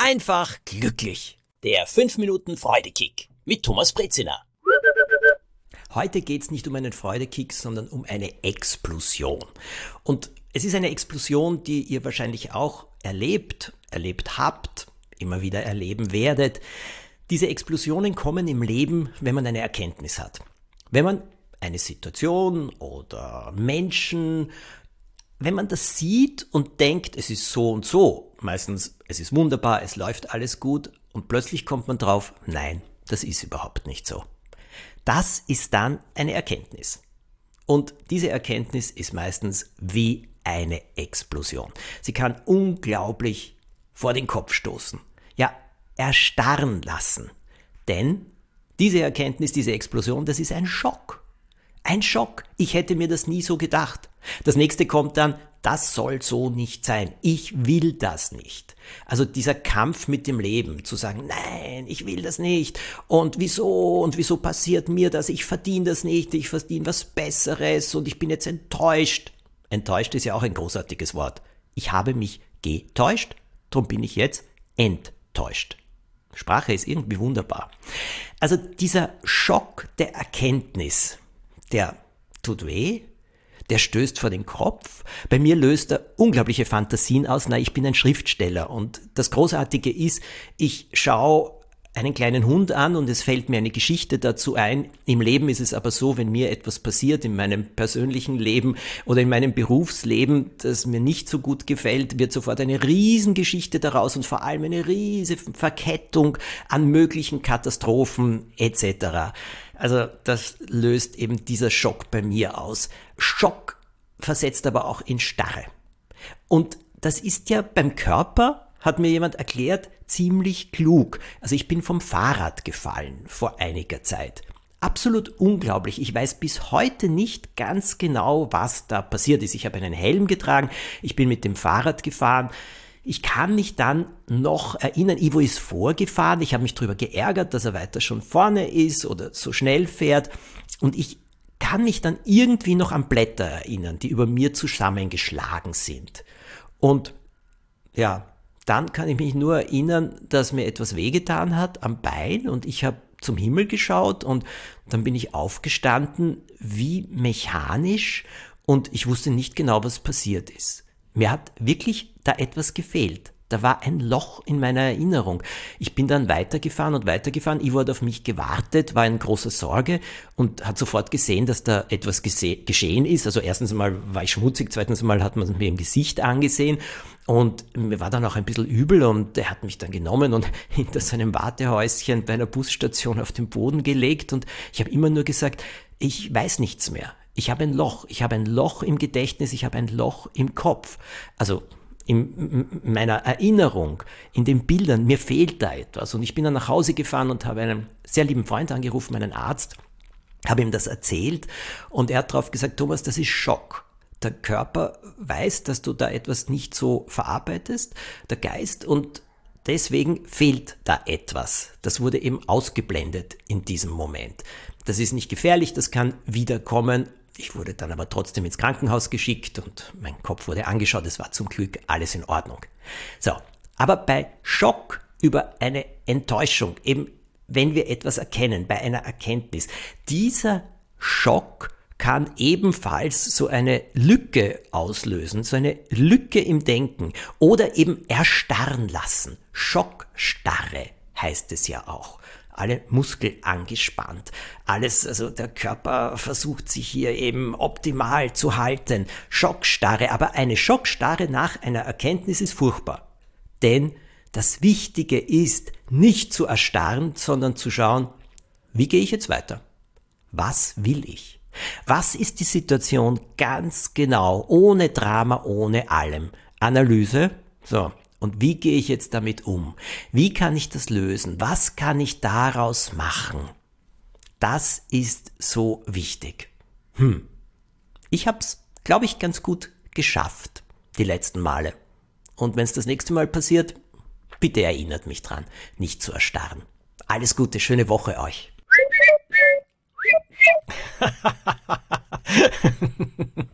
einfach glücklich. Der 5 Minuten Freudekick mit Thomas Brezina. Heute geht's nicht um einen Freudekick, sondern um eine Explosion. Und es ist eine Explosion, die ihr wahrscheinlich auch erlebt habt, immer wieder erleben werdet. Diese Explosionen kommen im Leben, wenn man eine Erkenntnis hat. Wenn man eine Situation oder Menschen, wenn man das sieht und denkt, es ist so und so, meistens es ist wunderbar, es läuft alles gut und plötzlich kommt man drauf, nein, das ist überhaupt nicht so. Das ist dann eine Erkenntnis. Und diese Erkenntnis ist meistens wie eine Explosion. Sie kann unglaublich vor den Kopf stoßen, ja, erstarren lassen. Denn diese Erkenntnis, diese Explosion, das ist ein Schock. Ein Schock. Ich hätte mir das nie so gedacht. Das nächste kommt dann, das soll so nicht sein. Ich will das nicht. Also dieser Kampf mit dem Leben, zu sagen, nein, ich will das nicht. Und wieso passiert mir das? Ich verdiene das nicht. Ich verdiene was Besseres und ich bin jetzt enttäuscht. Enttäuscht ist ja auch ein großartiges Wort. Ich habe mich getäuscht, darum bin ich jetzt enttäuscht. Sprache ist irgendwie wunderbar. Also dieser Schock der Erkenntnis, der tut weh, der stößt vor den Kopf. Bei mir löst er unglaubliche Fantasien aus. Na, ich bin ein Schriftsteller und das Großartige ist, ich schaue einen kleinen Hund an und es fällt mir eine Geschichte dazu ein. Im Leben ist es aber so, wenn mir etwas passiert, in meinem persönlichen Leben oder in meinem Berufsleben, das mir nicht so gut gefällt, wird sofort eine Riesengeschichte daraus und vor allem eine riesige Verkettung an möglichen Katastrophen etc. Also das löst eben dieser Schock bei mir aus. Schock versetzt aber auch in Starre. Und das ist ja beim Körper, hat mir jemand erklärt, ziemlich klug. Also ich bin vom Fahrrad gefallen vor einiger Zeit. Absolut unglaublich. Ich weiß bis heute nicht ganz genau, was da passiert ist. Ich habe einen Helm getragen, ich bin mit dem Fahrrad gefahren. Ich kann mich dann noch erinnern, Ivo ist vorgefahren. Ich habe mich darüber geärgert, dass er weiter schon vorne ist oder so schnell fährt. Und ich kann mich dann irgendwie noch an Blätter erinnern, die über mir zusammengeschlagen sind. Und ja, dann kann ich mich nur erinnern, dass mir etwas wehgetan hat am Bein und ich habe zum Himmel geschaut und dann bin ich aufgestanden wie mechanisch und ich wusste nicht genau, was passiert ist. Mir hat wirklich da etwas gefehlt. Da war ein Loch in meiner Erinnerung. Ich bin dann weitergefahren. Ivo hat auf mich gewartet, war in großer Sorge und hat sofort gesehen, dass da etwas geschehen ist. Also erstens mal war ich schmutzig, zweitens mal hat man es mir im Gesicht angesehen und mir war dann auch ein bisschen übel und er hat mich dann genommen und hinter seinem Wartehäuschen bei einer Busstation auf den Boden gelegt und ich habe immer nur gesagt, ich weiß nichts mehr. Ich habe ein Loch im Gedächtnis, ich habe ein Loch im Kopf. Also in meiner Erinnerung, in den Bildern, mir fehlt da etwas. Und ich bin dann nach Hause gefahren und habe einen sehr lieben Freund angerufen, einen Arzt, habe ihm das erzählt und er hat darauf gesagt, Thomas, das ist Schock. Der Körper weiß, dass du da etwas nicht so verarbeitest, der Geist, und deswegen fehlt da etwas. Das wurde eben ausgeblendet in diesem Moment. Das ist nicht gefährlich, das kann wiederkommen. Ich wurde dann aber trotzdem ins Krankenhaus geschickt und mein Kopf wurde angeschaut. Es war zum Glück alles in Ordnung. So, aber bei Schock über eine Enttäuschung, eben wenn wir etwas erkennen, bei einer Erkenntnis, dieser Schock kann ebenfalls so eine Lücke auslösen, so eine Lücke im Denken oder eben erstarren lassen. Schockstarre heißt es ja auch. Alle Muskeln angespannt, alles, also der Körper versucht sich hier eben optimal zu halten. Schockstarre, aber eine Schockstarre nach einer Erkenntnis ist furchtbar. Denn das Wichtige ist, nicht zu erstarren, sondern zu schauen, wie gehe ich jetzt weiter? Was will ich? Was ist die Situation ganz genau, ohne Drama, ohne allem? Analyse, so. Und wie gehe ich jetzt damit um? Wie kann ich das lösen? Was kann ich daraus machen? Das ist so wichtig. Ich habe es, glaube ich, ganz gut geschafft, die letzten Male. Und wenn es das nächste Mal passiert, bitte erinnert mich dran, nicht zu erstarren. Alles Gute, schöne Woche euch.